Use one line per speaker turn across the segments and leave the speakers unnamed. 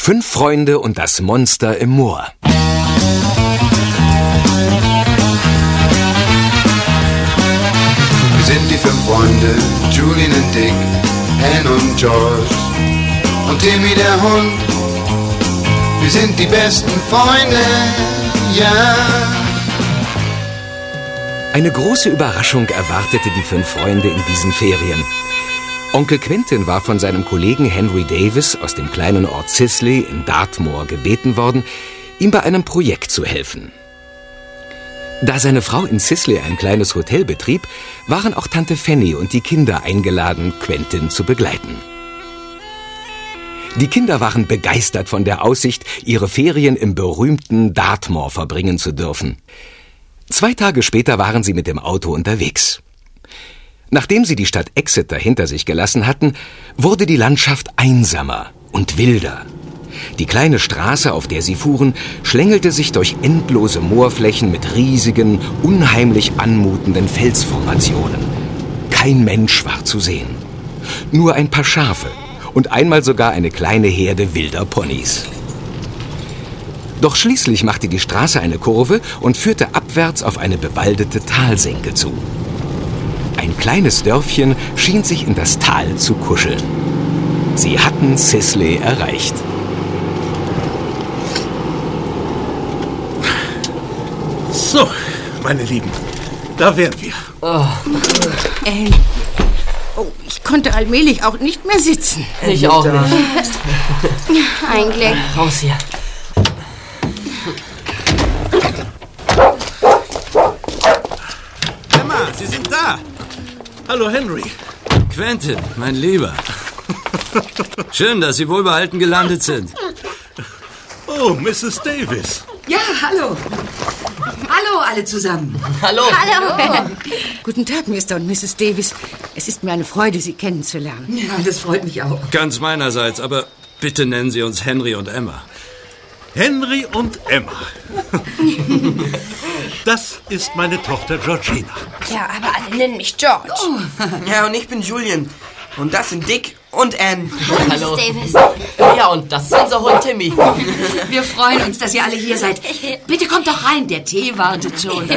5 Freunde und das Monster im Moor.
Wir sind die 5 Freunde, Julian und Dick, Anne und George und Timmy der Hund. Wir sind die besten Freunde, ja.
Eine große Überraschung erwartete die 5 Freunde in diesen Ferien. Onkel Quentin war von seinem Kollegen Henry Davis aus dem kleinen Ort Sisley in Dartmoor gebeten worden, ihm bei einem Projekt zu helfen. Da seine Frau in Sisley ein kleines Hotel betrieb, waren auch Tante Fanny und die Kinder eingeladen, Quentin zu begleiten. Die Kinder waren begeistert von der Aussicht, ihre Ferien im berühmten Dartmoor verbringen zu dürfen. 2 Tage später waren sie mit dem Auto unterwegs. Nachdem sie die Stadt Exeter hinter sich gelassen hatten, wurde die Landschaft einsamer und wilder. Die kleine Straße, auf der sie fuhren, schlängelte sich durch endlose Moorflächen mit riesigen, unheimlich anmutenden Felsformationen. Kein Mensch war zu sehen. Nur ein paar Schafe und einmal sogar eine kleine Herde wilder Ponys. Doch schließlich machte die Straße eine Kurve und führte abwärts auf eine bewaldete Talsenke zu. Ein kleines Dörfchen schien sich in das Tal zu kuscheln. Sie hatten Sisley erreicht.
So, meine Lieben, da wären wir.
Ich konnte allmählich auch nicht mehr sitzen.
Ich auch nicht.
Eigentlich.
Raus hier.
Emma, Sie sind da. Hallo, Henry.
Quentin, mein Lieber. Schön, dass Sie wohlbehalten gelandet sind.
Oh, Mrs. Davis.
Ja, hallo. Hallo alle zusammen.
Hallo.
Hallo.
Guten Tag, Mr. und Mrs. Davis. Es ist mir eine Freude, Sie kennenzulernen. Ja, das freut mich auch.
Ganz meinerseits, aber bitte nennen Sie uns Henry und Emma.
Henry und Emma. Das ist meine Tochter Georgina.
Ja, aber alle nennen mich George.
Ja, und ich bin Julian. Und das sind Dick und Anne.
Hallo.
Davis.
Ja, und das ist unser Hund Timmy.
Wir freuen uns, dass ihr alle hier seid. Bitte kommt doch rein, der Tee wartet schon.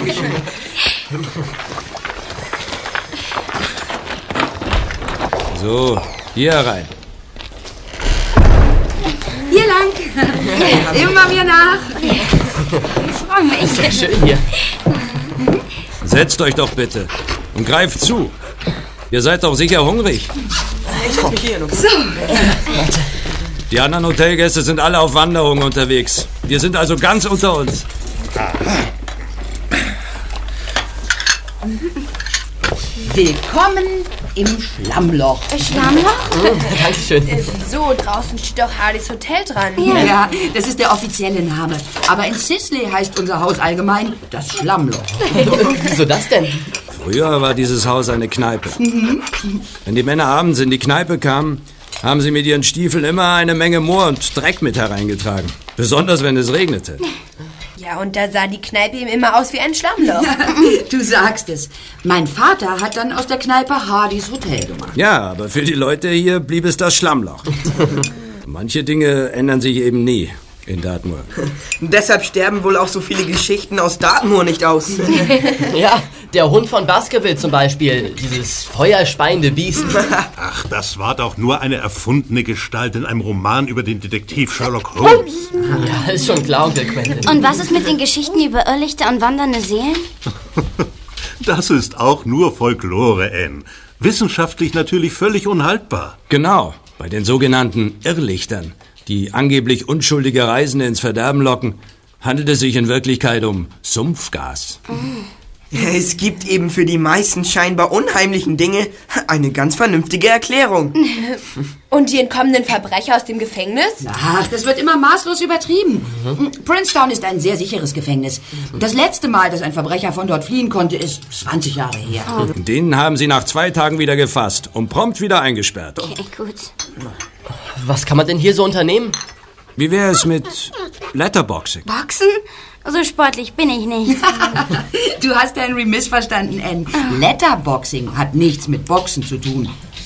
So, hier rein.
Hier lang. Immer mir nach.
Ich freue mich.
Sehr schön hier.
Setzt euch doch bitte und greift zu. Ihr seid doch sicher hungrig.
Ich setz mich hier noch.
Die anderen Hotelgäste sind alle auf Wanderung unterwegs. Wir sind also ganz unter uns.
Willkommen im Schlammloch.
Schlammloch?
Dankeschön.
Wieso? Draußen steht doch Hardys Hotel dran.
Ja, das ist der offizielle Name. Aber in Sisley heißt unser Haus allgemein das Schlammloch.
Wieso das denn?
Früher war dieses Haus eine Kneipe. Wenn die Männer abends in die Kneipe kamen, haben sie mit ihren Stiefeln immer eine Menge Moor und Dreck mit hereingetragen. Besonders, wenn es regnete.
Ja, und da sah die Kneipe ihm immer aus wie ein Schlammloch.
Du sagst es. Mein Vater hat dann aus der Kneipe Hardys Hotel gemacht.
Ja, aber für die Leute hier blieb es das Schlammloch. Manche Dinge ändern sich eben nie in Dartmoor.
Deshalb sterben wohl auch so viele Geschichten aus Dartmoor nicht aus.
Ja, der Hund von Baskerville zum Beispiel. Dieses feuerspeiende Biest.
Ach, das war doch nur eine erfundene Gestalt in einem Roman über den Detektiv Sherlock Holmes.
Ja, ist schon klar, Onkel Quentin.
Und was ist mit den Geschichten über Irrlichter und wandernde Seelen?
Das ist auch nur Folklore, Anne. Wissenschaftlich natürlich völlig unhaltbar.
Genau, bei den sogenannten Irrlichtern, die angeblich unschuldige Reisende ins Verderben locken, handelt es sich in Wirklichkeit um Sumpfgas.
Es gibt eben für die meisten scheinbar unheimlichen Dinge eine ganz vernünftige Erklärung.
Und die entkommenen Verbrecher aus dem Gefängnis?
Ach, das wird immer maßlos übertrieben. Princetown ist ein sehr sicheres Gefängnis. Das letzte Mal, dass ein Verbrecher von dort fliehen konnte, ist 20 Jahre her.
Den haben sie nach 2 Tagen wieder gefasst und prompt wieder eingesperrt.
Okay, gut.
Was kann man denn hier so unternehmen?
Wie wäre es mit Letterboxing?
Boxen? So sportlich bin ich nicht.
Du hast Henry missverstanden, Anne. Letterboxing hat nichts mit Boxen zu tun. Das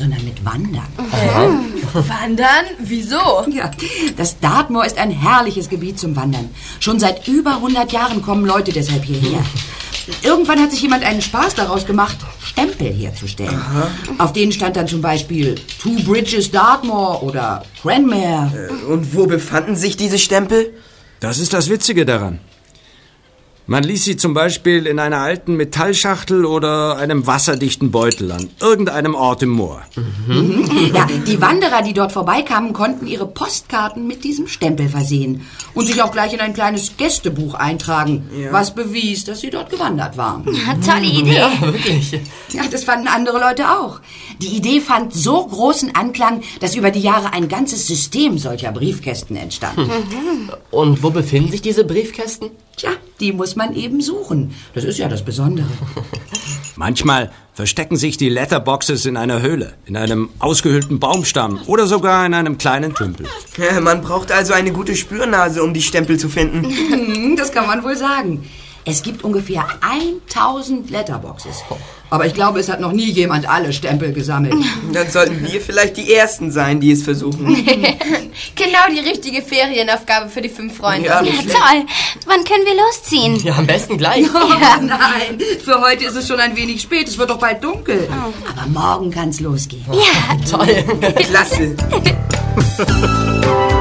sondern mit Wandern.
Wandern? Wieso?
Ja, das Dartmoor ist ein herrliches Gebiet zum Wandern. Schon seit über 100 Jahren kommen Leute deshalb hierher. Irgendwann hat sich jemand einen Spaß daraus gemacht, Stempel herzustellen. Aha. Auf denen stand dann zum Beispiel Two Bridges Dartmoor oder Cranmere.
Und wo befanden sich diese Stempel?
Das ist das Witzige daran. Man ließ sie zum Beispiel in einer alten Metallschachtel oder einem wasserdichten Beutel an irgendeinem Ort im Moor.
Ja, die Wanderer, die dort vorbeikamen, konnten ihre Postkarten mit diesem Stempel versehen und sich auch gleich in ein kleines Gästebuch eintragen, was bewies, dass sie dort gewandert waren.
Ja, tolle Idee.
Ja, wirklich.
Ja, das fanden andere Leute auch. Die Idee fand so großen Anklang, dass über die Jahre ein ganzes System solcher Briefkästen entstand.
Und wo befinden sich diese Briefkästen?
Tja, die muss man eben suchen. Das ist ja das Besondere.
Manchmal verstecken sich die Letterboxes in einer Höhle, in einem ausgehöhlten Baumstamm oder sogar in einem kleinen Tümpel.
Ja, man braucht also eine gute Spürnase, um die Stempel zu finden.
Das kann man wohl sagen. Es gibt ungefähr 1000 Letterboxes. Aber ich glaube, es hat noch nie jemand alle Stempel gesammelt.
Dann sollten wir vielleicht die Ersten sein, die es versuchen.
Genau die richtige Ferienaufgabe für die 5 Freunde.
Ja,
Toll. Wann können wir losziehen?
Ja, am besten gleich.
Oh, nein, für heute ist es schon ein wenig spät. Es wird doch bald dunkel. Aber morgen kann's losgehen.
Ja,
Toll.
Klasse.